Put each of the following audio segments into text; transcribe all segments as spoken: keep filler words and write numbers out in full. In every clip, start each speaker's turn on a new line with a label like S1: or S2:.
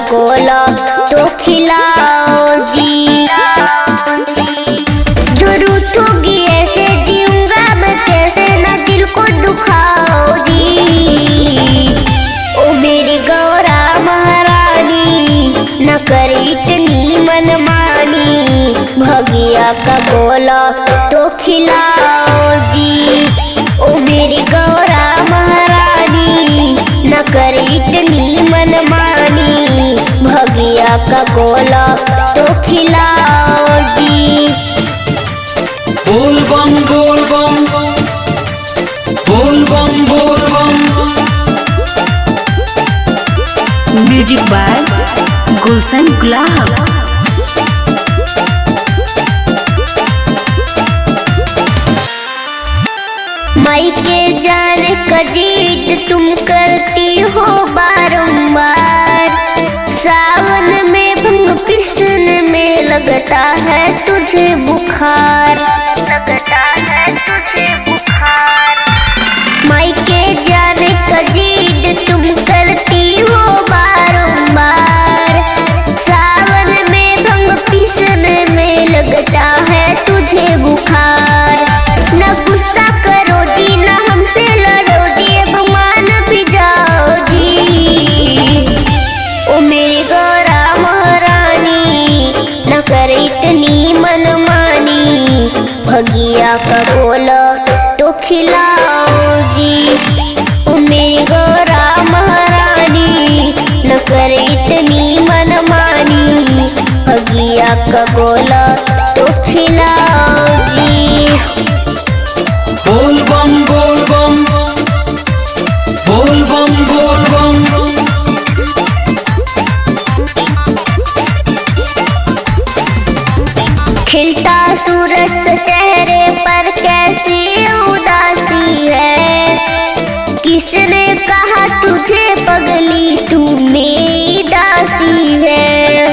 S1: गोला तो खिलाओ जी। जो रूठोगी ऐसे जीऊंगा मैं कैसे, ना दिल को दुखाओ जी। ओ मेरी गौरा महारानी न कर इतनी मनमानी, भगिया का गोला तो खिलाओ जी। ओ मेरी गौरा महारानी न कर इतनी मनमानी, भगिया का गोला तो खिलाओ जी।
S2: बोल बम बोल बम बोल बम बोल बम।
S3: म्यूजिक बाय गुलशन गुलाब।
S1: माई के जाने का जिद तुम करती हो बारंबार, सावन में भंग पिसने में लगता है तुझे बुखार, लगता है तुझे बुखार। माई के जाने का जिद तुम करती हो बारंबार, सावन में भंग पिसने में लगता है तुझे बुखार। न गुस्सा करो दी न हमसे लड़ो दी, भगवान भी जाओ जी। ओ मेरी गौरा महारानी न कर इतनी मनमानी, भगिया का गोला तो खिलाओ जी। ओ मेरी गौरा महारानी न कर इतनी मनमानी, भगिया का गोला तो खिलाओ जी।
S2: बोल बम बोल बम बोल बम बोल बम।
S1: खिलता सूरज से चेहरे पर कैसी उदासी है, किसने कहा तुझे पगली तू मेरी दासी है।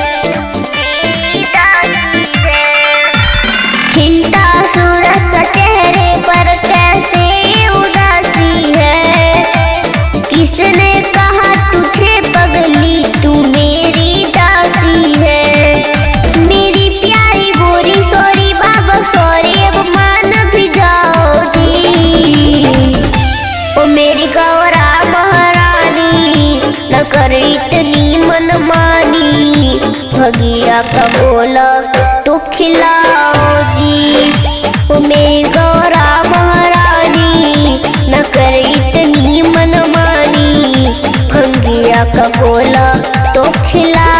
S1: खिलता सूरज से चेहरे पर कैसे उदासी है, किसने कहा तुझे पगली तू मेरी दासी है। मेरी प्यारी गोरी सॉरी बाबा सॉरी, अब मान भी जाओ जी। ओ मेरी गौरा महारानी न कर इतनी मनमानी, भगिया का गोला तो खिलाओ जी। ओ मेरी गौरा महारानी न कर इतनी मनमानी, भगिया का गोला तो खिलाओ।